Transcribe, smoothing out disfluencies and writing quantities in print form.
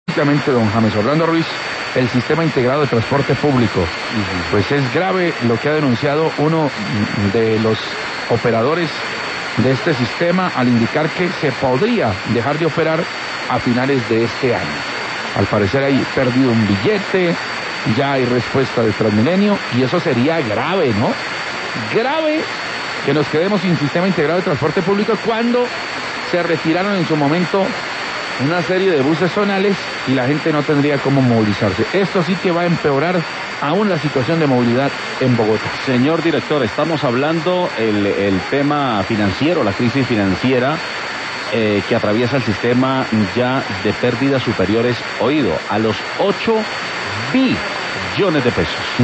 Efectivamente, don James Orlando Ruiz, el sistema integrado de transporte público. Pues es grave lo que ha denunciado uno de los operadores de este sistema al indicar que se podría dejar de operar a finales de este año. Al parecer hay perdido un billete, ya hay respuesta de Transmilenio y eso sería grave, ¿no? Grave que nos quedemos sin sistema integrado de transporte público cuando se retiraron en su momento una serie de buses zonales y la gente no tendría cómo movilizarse. Esto sí que va a empeorar aún la situación de movilidad en Bogotá. Señor director, estamos hablando el tema financiero, la crisis financiera que atraviesa el sistema ya de pérdidas superiores, oído, a los 8 billones de pesos.